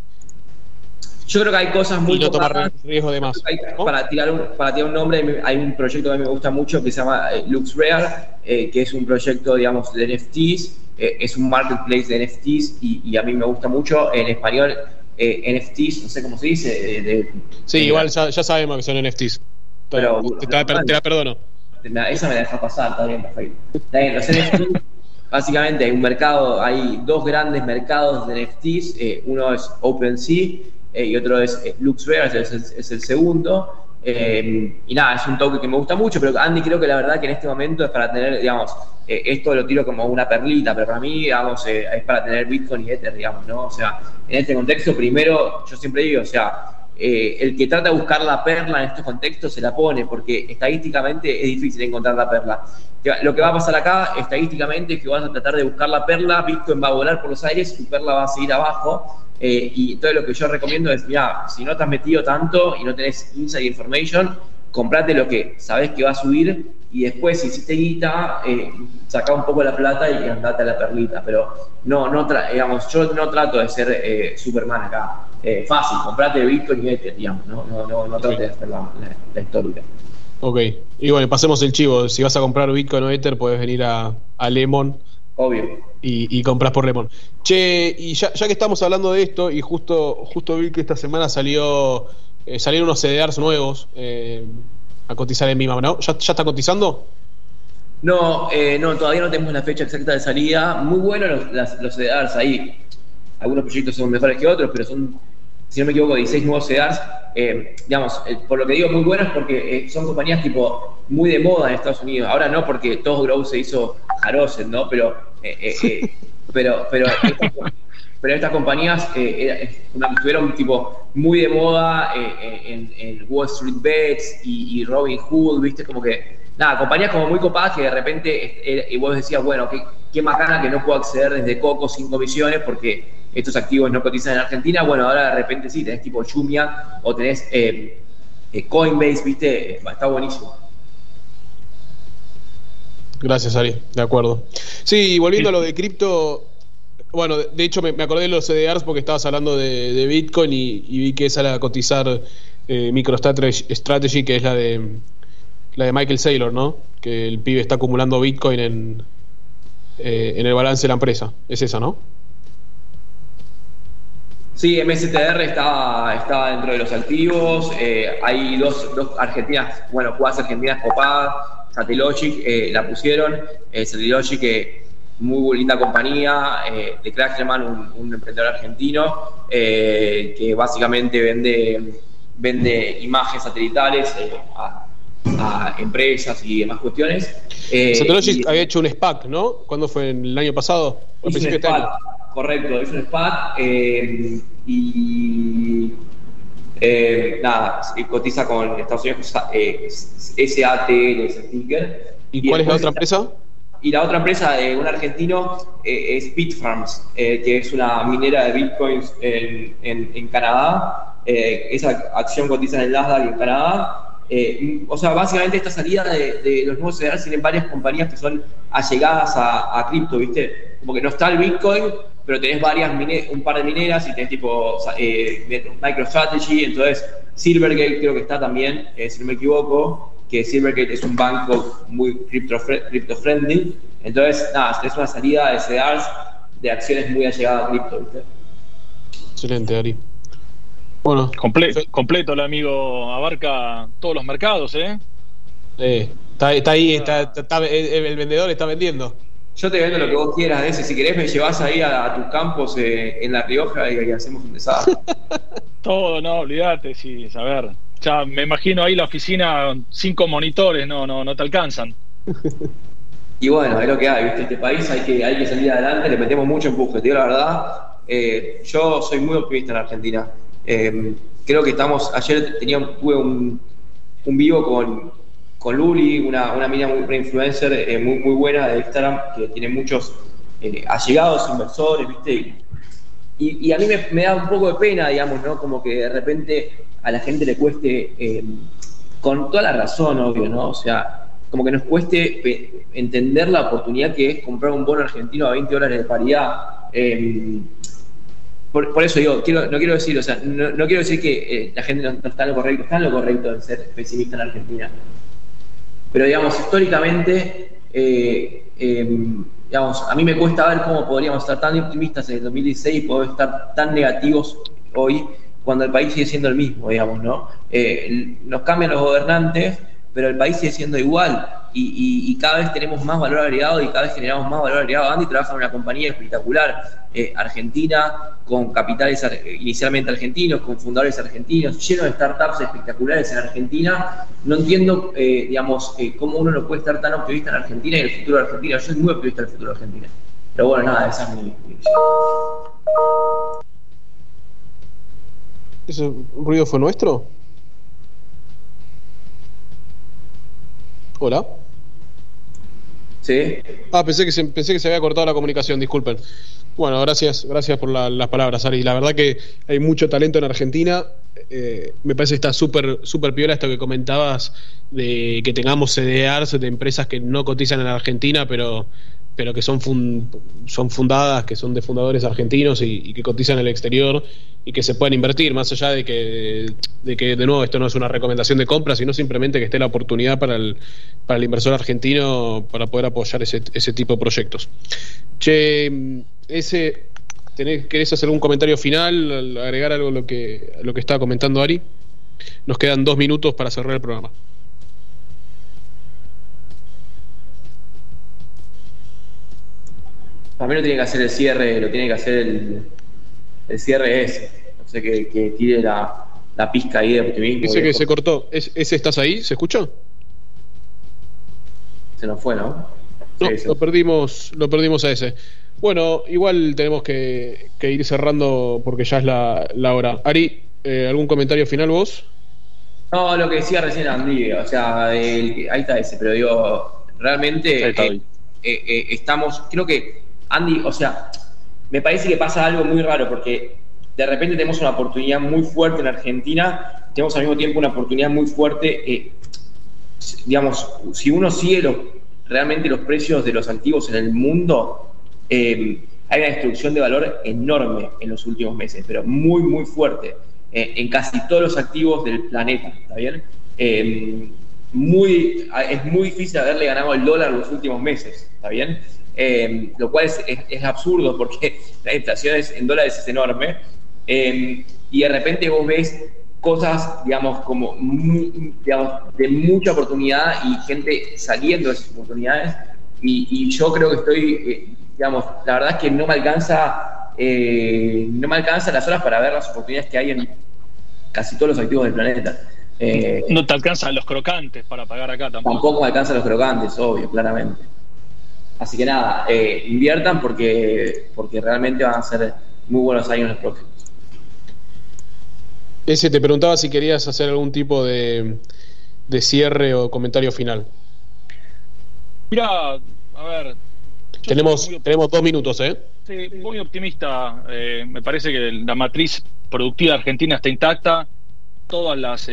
Yo creo que hay cosas muy... Y no tomar riesgo de más. ¿No? Para tirar un nombre, hay un proyecto que a mí me gusta mucho que se llama LuxRare, que es un proyecto, digamos, de NFTs. Es un marketplace de NFTs, y a mí me gusta mucho. En español, NFTs, no sé cómo se dice. Igual ya sabemos que son NFTs. Pero te la perdono. Esa me la deja pasar, está bien, perfecto. Está bien, los NFTs, básicamente hay un mercado, hay dos grandes mercados de NFTs. Uno es OpenSea y otro es LuxRare, es el segundo. Y nada, es un toque que me gusta mucho, pero Andy, creo que la verdad que en este momento es para tener, digamos, esto lo tiro como una perlita, pero para mí, digamos, es para tener Bitcoin y Ether, digamos, ¿no? O sea, en este contexto, primero, yo siempre digo, o sea, el que trata de buscar la perla en estos contextos se la pone, porque estadísticamente es difícil encontrar la perla. Lo que va a pasar acá, estadísticamente, es que vas a tratar de buscar la perla, Bitcoin va a volar por los aires, tu perla va a seguir abajo. Y entonces lo que yo recomiendo es, mira, si no te has metido tanto y no tenés inside information, comprate lo que sabés que va a subir, y después, si hiciste guita, sacá un poco la plata y andate a la perlita. Pero digamos, yo no trato de ser Superman acá. Fácil, comprate Bitcoin y Ether, digamos, no trates de hacer la histórica. Ok, y bueno, pasemos el chivo. Si vas a comprar Bitcoin o Ether, puedes venir a Lemon. Obvio. Y compras por Lemon. Che, y ya que estamos hablando de esto, y justo vi que esta semana salieron unos CDRs nuevos a cotizar en Bimam, ¿no? ¿Ya está cotizando? No, todavía no tenemos la fecha exacta de salida. Muy buenos los CDRs ahí. Algunos proyectos son mejores que otros, pero son, si no me equivoco, 16 nuevos CDRs. Digamos, por lo que digo muy buenos, porque son compañías tipo muy de moda en Estados Unidos. Ahora no, porque todo Growth se hizo Jarosen, ¿no? Pero estas compañías estuvieron tipo muy de moda en Wall Street Bets y Robin Hood, ¿viste? Como que, nada, compañías como muy copadas que de repente y vos decías, bueno, qué macana que no puedo acceder desde Coco sin comisiones porque estos activos no cotizan en Argentina. Bueno, ahora de repente sí, tenés tipo Jumia o tenés Coinbase, ¿viste? Está buenísimo. Gracias, Ari, de acuerdo. Sí, y volviendo a lo de cripto, bueno, de hecho me acordé de los CDRs porque estabas hablando de Bitcoin y vi que esa era cotizar MicroStrategy, que es la de Michael Saylor, ¿no? Que el pibe está acumulando Bitcoin en el balance de la empresa. Es esa, ¿no? Sí, MSTR estaba dentro de los activos. Hay dos argentinas, bueno, jugadas argentinas copadas. Satellogic la pusieron. Satellogic, muy linda compañía, de Kracherman, un emprendedor argentino, que básicamente vende imágenes satelitales a empresas y demás cuestiones. Satellogic había hecho un SPAC, ¿no? ¿Cuándo fue? ¿El año pasado? Hizo un SPAC, correcto, hizo un SPAC nada, cotiza con Estados Unidos, SAT, el sticker. ¿Y cuál es la otra empresa? Y la otra empresa de un argentino es Bitfarms, que es una minera de bitcoins en Canadá. Esa acción cotiza en el Nasdaq en Canadá. O sea, básicamente esta salida de los nuevos CDRs tienen varias compañías que son allegadas a cripto, ¿viste? Como que no está el Bitcoin, pero tenés un par de mineras y tenés tipo MicroStrategy. Entonces Silvergate creo que está también, si no me equivoco, que Silvergate es un banco muy crypto-friendly. Entonces, nada, es una salida de CDRs de acciones muy allegadas a cripto, ¿viste? Excelente, Ari. Bueno, completo el amigo, abarca todos los mercados, está ahí, el vendedor está vendiendo. Yo te vendo lo que vos quieras de ese. Si querés me llevas ahí a tus campos en La Rioja y hacemos un desastre. Todo, no, olvídate, sí, a ver. Ya me imagino ahí la oficina, 5 monitores, no te alcanzan. Y bueno, es lo que hay, ¿viste? Este país hay que salir adelante, le metemos mucho empuje, te digo la verdad. Yo soy muy optimista en Argentina. Creo que ayer tuve un vivo con Luli, una mina una influencer muy buena de Instagram, que tiene muchos allegados inversores, ¿viste? Y a mí me da un poco de pena, digamos, ¿no? Como que de repente a la gente le cueste, con toda la razón, obvio, ¿no? O sea, como que nos cueste entender la oportunidad que es comprar un bono argentino a $20 de paridad. Por eso digo, no quiero decir, o sea, no quiero decir que la gente no está en lo correcto, está en lo correcto en ser pesimista en Argentina. Pero, digamos, históricamente, digamos, a mí me cuesta ver cómo podríamos estar tan optimistas en el 2016 y poder estar tan negativos hoy cuando el país sigue siendo el mismo, digamos, ¿no? Nos cambian los gobernantes, pero el país sigue siendo igual y cada vez tenemos más valor agregado y cada vez generamos más valor agregado. Andy trabaja en una compañía espectacular, argentina, con capitales inicialmente argentinos, con fundadores argentinos, lleno de startups espectaculares en Argentina. No entiendo, digamos, cómo uno no puede estar tan optimista en Argentina y en el futuro de Argentina. Yo soy muy optimista en el futuro de Argentina. Pero bueno, nada, esa es mi visión. ¿Ese ruido fue nuestro? ¿Hola? ¿Sí? Pensé que se había cortado la comunicación, disculpen. Bueno, gracias por las palabras, Ari. La verdad que hay mucho talento en Argentina. Me parece que está súper piola esto que comentabas de que tengamos CDRs de empresas que no cotizan en Argentina, pero que son fundadas, que son de fundadores argentinos y que cotizan en el exterior y que se pueden invertir, más allá de que de nuevo esto no es una recomendación de compra, sino simplemente que esté la oportunidad para el inversor argentino para poder apoyar ese tipo de proyectos. Che, ¿querés hacer algún comentario final, agregar algo a lo que estaba comentando Ari? Nos quedan 2 minutos para cerrar el programa. Para mí no tiene que hacer el cierre, lo tiene que hacer el cierre ese. No sé, que tire la pizca ahí de optimismo. Dice que se cortó. ¿Ese estás ahí? ¿Se escuchó? Se nos fue, ¿no? No, Sí, lo perdimos a ese. Bueno, igual tenemos que ir cerrando porque ya es la hora. Ari, ¿algún comentario final vos? No, lo que decía recién Andy, o sea, ahí está ese, pero digo, realmente estamos, creo que Andy, o sea, me parece que pasa algo muy raro porque de repente tenemos una oportunidad muy fuerte en Argentina, tenemos al mismo tiempo una oportunidad muy fuerte, digamos, si uno sigue realmente los precios de los activos en el mundo, hay una destrucción de valor enorme en los últimos meses, pero muy, muy fuerte, en casi todos los activos del planeta, ¿está bien? Es muy difícil haberle ganado el dólar en los últimos meses, ¿está bien? Lo cual es absurdo porque la inflación en dólares es enorme, y de repente vos ves cosas, digamos, de mucha oportunidad y gente saliendo de esas oportunidades, y yo creo que estoy, la verdad es que no me alcanza las horas para ver las oportunidades que hay en casi todos los activos del planeta. No te alcanzan los crocantes para pagar acá tampoco. Tampoco me alcanzan los crocantes, obvio, claramente. Así que nada, inviertan porque realmente van a ser muy buenos años los próximos. Te preguntaba si querías hacer algún tipo de cierre o comentario final. Mira, a ver. Tenemos 2 minutos, ¿eh? Sí, muy optimista. Me parece que la matriz productiva argentina está intacta. Todas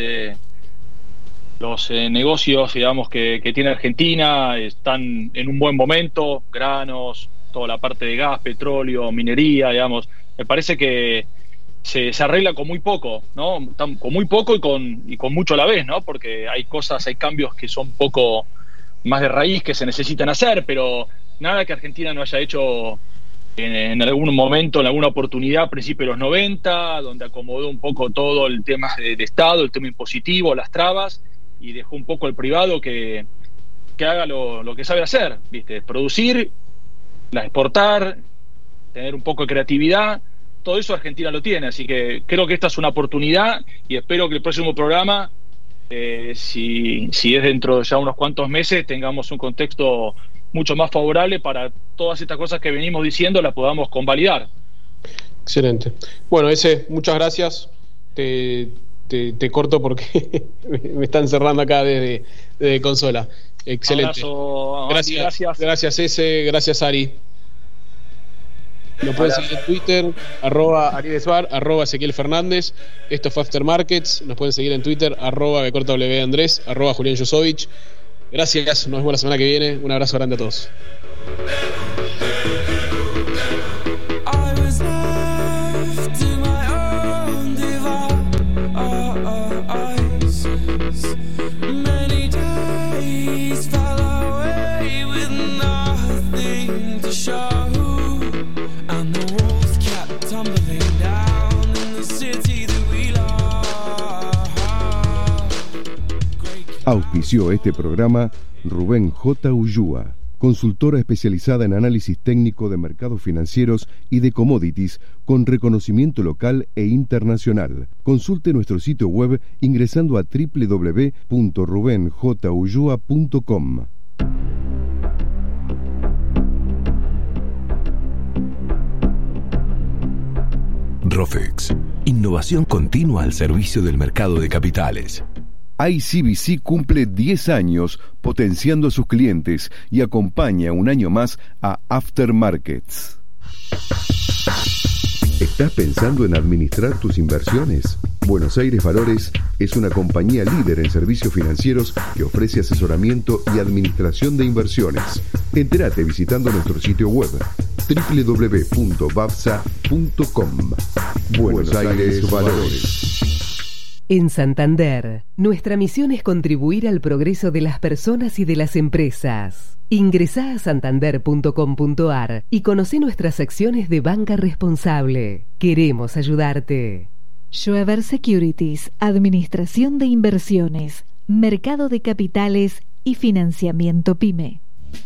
los negocios, digamos, que tiene Argentina están en un buen momento. Granos, toda la parte de gas, petróleo, minería, digamos. Me parece que se arregla con muy poco, ¿no? Con muy poco y con mucho a la vez, ¿no? Porque hay cambios que son un poco más de raíz que se necesitan hacer, pero nada que Argentina no haya hecho en algún momento, en alguna oportunidad a principios de los 90, donde acomodó un poco todo el tema de Estado, el tema impositivo, las trabas, y dejó un poco al privado que haga lo que sabe hacer, ¿viste? Producir, exportar, tener un poco de creatividad. Todo eso Argentina lo tiene, así que creo que esta es una oportunidad y espero que el próximo programa, si es dentro de ya unos cuantos meses, tengamos un contexto mucho más favorable para todas estas cosas que venimos diciendo, las podamos convalidar. Excelente. Bueno, muchas gracias. Te corto porque me están cerrando acá desde consola. Excelente. Abrazo, gracias. Gracias, gracias, Ari. Lo pueden seguir en Twitter, @ArielEsbar, @Ezequiel Fernández. Esto fue After Markets. Nos pueden seguir en Twitter, @BcortaWAndrés, @Julián Josovich. Gracias, nos vemos la semana que viene. Un abrazo grande a todos. Auspició este programa Rubén J. Ullúa, consultora especializada en análisis técnico de mercados financieros y de commodities con reconocimiento local e internacional. Consulte nuestro sitio web ingresando a www.rubenjullua.com. Rofex, innovación continua al servicio del mercado de capitales. ICBC cumple 10 años potenciando a sus clientes y acompaña un año más a After Markets. ¿Estás pensando en administrar tus inversiones? Buenos Aires Valores es una compañía líder en servicios financieros que ofrece asesoramiento y administración de inversiones. Entérate visitando nuestro sitio web www.bavsa.com. Buenos Aires Valores. En Santander, nuestra misión es contribuir al progreso de las personas y de las empresas. Ingresá a santander.com.ar y conoce nuestras acciones de banca responsable. Queremos ayudarte. Schweber Securities, Administración de Inversiones, Mercado de Capitales y Financiamiento PYME.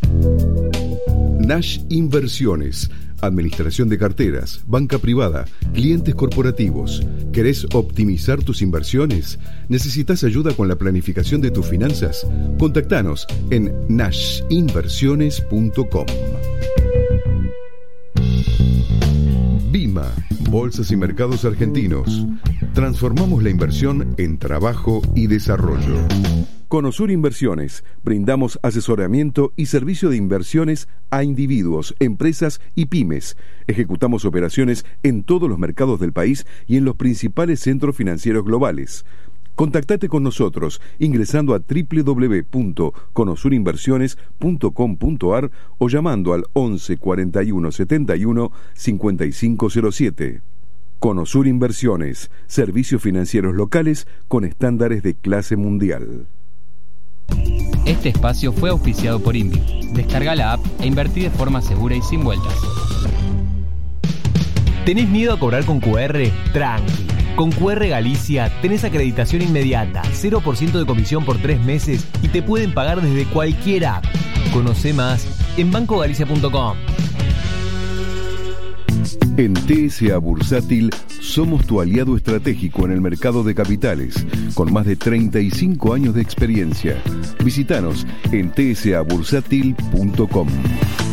Nash Inversiones, administración de carteras, banca privada, clientes corporativos. ¿Querés optimizar tus inversiones? ¿Necesitas ayuda con la planificación de tus finanzas? Contactanos en nashinversiones.com. BIMA, Bolsas y Mercados Argentinos. Transformamos la inversión en trabajo y desarrollo. Conosur Inversiones, brindamos asesoramiento y servicio de inversiones a individuos, empresas y pymes. Ejecutamos operaciones en todos los mercados del país y en los principales centros financieros globales. Contactate con nosotros ingresando a www.conosurinversiones.com.ar o llamando al 11 41 71 5507. Conosur Inversiones, servicios financieros locales con estándares de clase mundial. Este espacio fue auspiciado por Inviu. Descarga la app e invertí de forma segura y sin vueltas. ¿Tenés miedo a cobrar con QR? Tranqui. Con QR Galicia tenés acreditación inmediata, 0% de comisión por 3 meses y te pueden pagar desde cualquier app. Conoce más en bancogalicia.com. En TSA Bursátil somos tu aliado estratégico en el mercado de capitales, con más de 35 años de experiencia. Visítanos en tsabursátil.com.